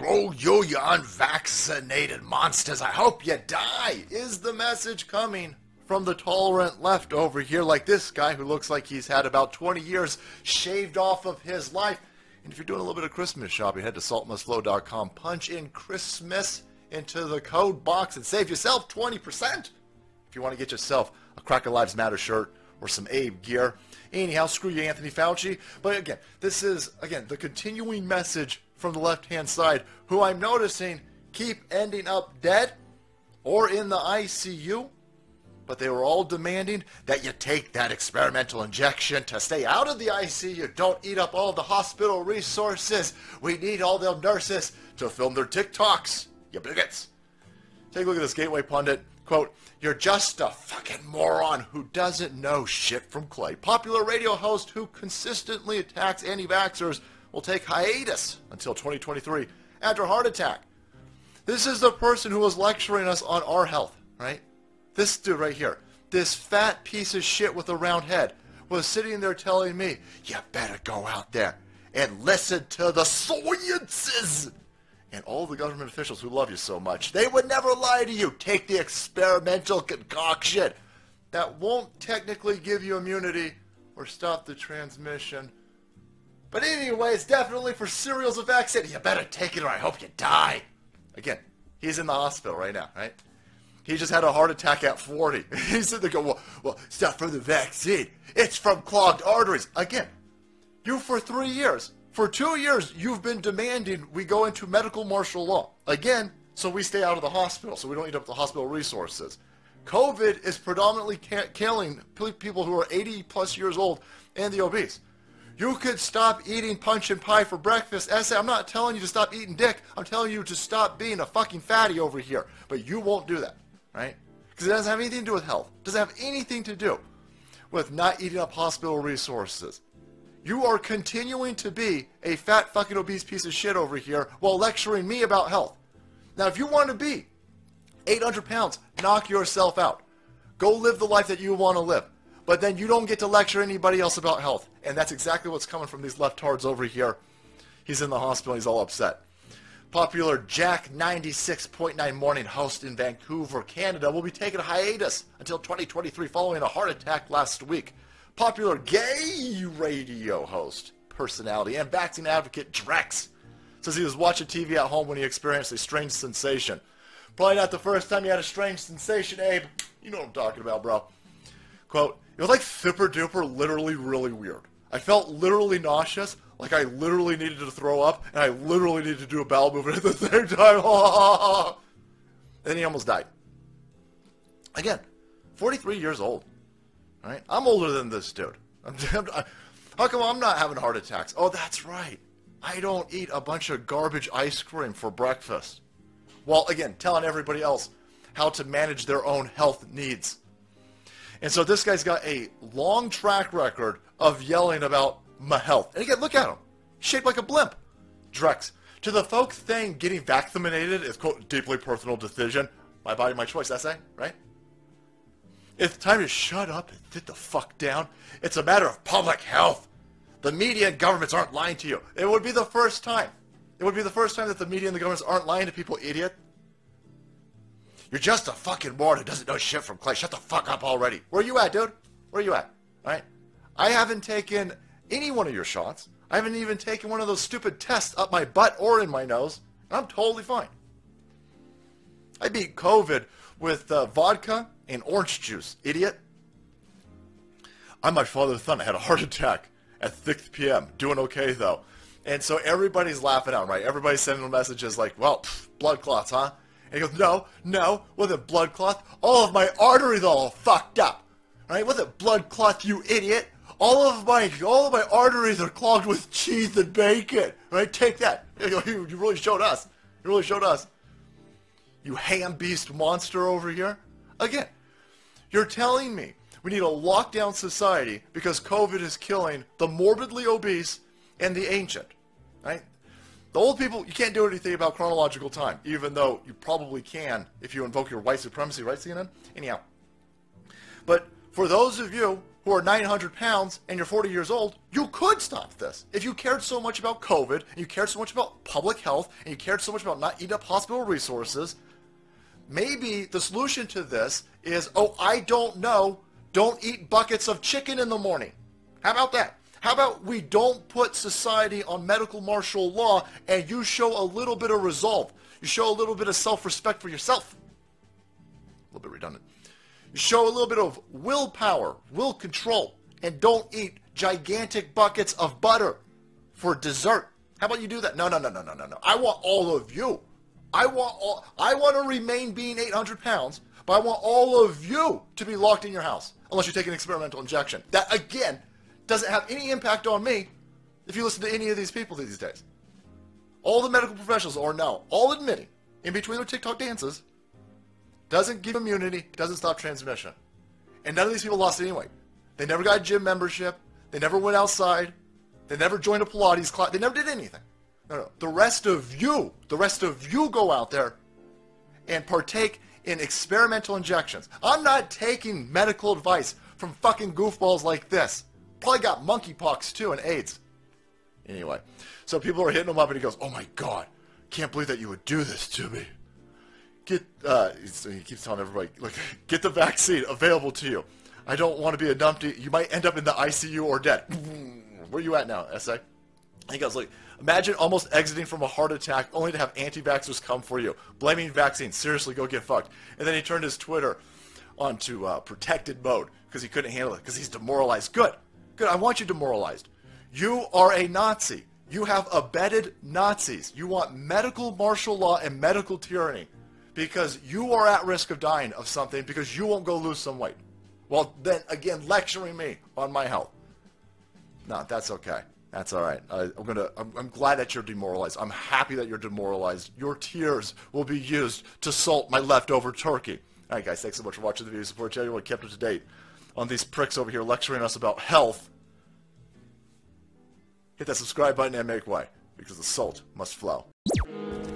Screw you, you unvaccinated monsters. I hope you die, is the message coming from the tolerant left over here, like this guy who looks like he's had about 20 years shaved off of his life. And if you're doing a little bit of Christmas shopping, head to saltmustflow.com, punch in Christmas into the code box and save yourself 20%. If you want to get yourself a Cracker Lives Matter shirt or some Abe gear. Anyhow, screw you, Anthony Fauci. But again, this is, the continuing message from the left-hand side, who I'm noticing keep ending up dead or in the ICU. But they were all demanding that you take that experimental injection to stay out of the ICU. Don't eat up all the hospital resources. We need all the nurses to film their TikToks. You bigots. Take a look at this Gateway pundit. Quote, "You're just a fucking moron who doesn't know shit from clay. Popular radio host who consistently attacks anti-vaxxers will take hiatus until 2023 after a heart attack." This is the person who was lecturing us on our health, right? This dude right here, this fat piece of shit with a round head, was sitting there telling me, you better go out there and listen to the sciences. And all the government officials who love you so much, they would never lie to you. Take the experimental concoction. That won't technically give you immunity or stop the transmission. But anyway, it's definitely for serials of vaccine. You better take it or I hope you die. Again, he's in the hospital right now, right? He just had a heart attack at 40. He's sitting there going, well, it's not from the vaccine. It's from clogged arteries. Again, you for 3 years, for 2 years, you've been demanding we go into medical martial law. Again, so we stay out of the hospital, so we don't eat up the hospital resources. COVID is predominantly killing people who are 80 plus years old and the obese. You could stop eating punch and pie for breakfast. I'm not telling you to stop eating dick. I'm telling you to stop being a fucking fatty over here. But you won't do that. Right? Because it doesn't have anything to do with health. It doesn't have anything to do with not eating up hospital resources. You are continuing to be a fat fucking obese piece of shit over here while lecturing me about health. Now, if you want to be 800 pounds, knock yourself out. Go live the life that you want to live. But then you don't get to lecture anybody else about health. And that's exactly what's coming from these leftards over here. He's in the hospital. He's all upset. Popular Jack 96.9 morning host in Vancouver, Canada, will be taking a hiatus until 2023 following a heart attack last week. Popular gay radio host, personality, and vaccine advocate Drex says he was watching TV at home when he experienced a strange sensation. Probably not the first time you had a strange sensation, Abe. You know what I'm talking about, bro. Quote, "It was like super duper literally really weird. I felt literally nauseous, like I literally needed to throw up, and I literally needed to do a bowel movement at the same time." And then he almost died. Again, 43 years old. Right? I'm older than this dude. How come I'm not having heart attacks? Oh, that's right. I don't eat a bunch of garbage ice cream for breakfast. While, again, telling everybody else how to manage their own health needs. And so this guy's got a long track record of yelling about my health. And again, look at him. Shaped like a blimp. Drex. To the folks saying getting vaccinated is, quote, deeply personal decision. My body, my choice, essay, right? It's time to shut up and sit the fuck down. It's a matter of public health. The media and governments aren't lying to you. It would be the first time. It would be the first time that the media and the governments aren't lying to people, idiot. You're just a fucking moron who doesn't know shit from clay. Shut the fuck up already. Where you at, dude? Where you at? All right? I haven't taken any one of your shots. I haven't even taken one of those stupid tests up my butt or in my nose. I'm totally fine. I beat COVID with vodka and orange juice, idiot. I'm my father's son. I had a heart attack at 6 p.m. Doing okay, though. And so everybody's laughing out, right? Everybody's sending messages like, well, blood clots, huh? And he goes, no, wasn't blood clots. All of my arteries all fucked up. Right? Wasn't blood clots, you idiot. All of my arteries are clogged with cheese and bacon. Right? Take that. You really showed us. You really showed us. You ham beast monster over here. Again, you're telling me we need a lockdown society because COVID is killing the morbidly obese and the ancient. Right? The old people, you can't do anything about chronological time, even though you probably can if you invoke your white supremacy, right, CNN? Anyhow. But for those of you who are 900 pounds and you're 40 years old, you could stop this. If you cared so much about COVID, and you cared so much about public health, and you cared so much about not eating up hospital resources, maybe the solution to this is, oh, I don't know, don't eat buckets of chicken in the morning. How about that? How about we don't put society on medical martial law and you show a little bit of resolve. You show a little bit of self-respect for yourself. A little bit redundant. You show a little bit of willpower, will control, and don't eat gigantic buckets of butter for dessert. How about you do that? No. I want all of you. I want to remain being 800 pounds, but I want all of you to be locked in your house, unless you take an experimental injection. That, again, doesn't have any impact on me if you listen to any of these people these days. All the medical professionals are now all admitting, in between their TikTok dances, doesn't give immunity, doesn't stop transmission. And none of these people lost it anyway. They never got a gym membership. They never went outside. They never joined a Pilates class. They never did anything. No. The rest of you go out there and partake in experimental injections. I'm not taking medical advice from fucking goofballs like this. Probably got monkeypox too and AIDS. Anyway, so people are hitting him up and he goes, oh my God, can't believe that you would do this to me. He keeps telling everybody, look, get the vaccine available to you. I don't want to be a numpty. You might end up in the ICU or dead. Where are you at now, SA? He goes, look, imagine almost exiting from a heart attack only to have anti-vaxxers come for you. Blaming vaccines. Seriously, go get fucked. And then he turned his Twitter onto protected mode because he couldn't handle it because he's demoralized. Good. I want you demoralized. You are a Nazi. You have abetted Nazis. You want medical martial law and medical tyranny because you are at risk of dying of something because you won't go lose some weight. Well, then, again, lecturing me on my health. No, that's okay. That's all right. I'm glad that you're demoralized. I'm happy that you're demoralized. Your tears will be used to salt my leftover turkey. All right, guys, thanks so much for watching the video. Support everyone kept up to date on these pricks over here lecturing us about health. Hit that subscribe button and make way, because the salt must flow.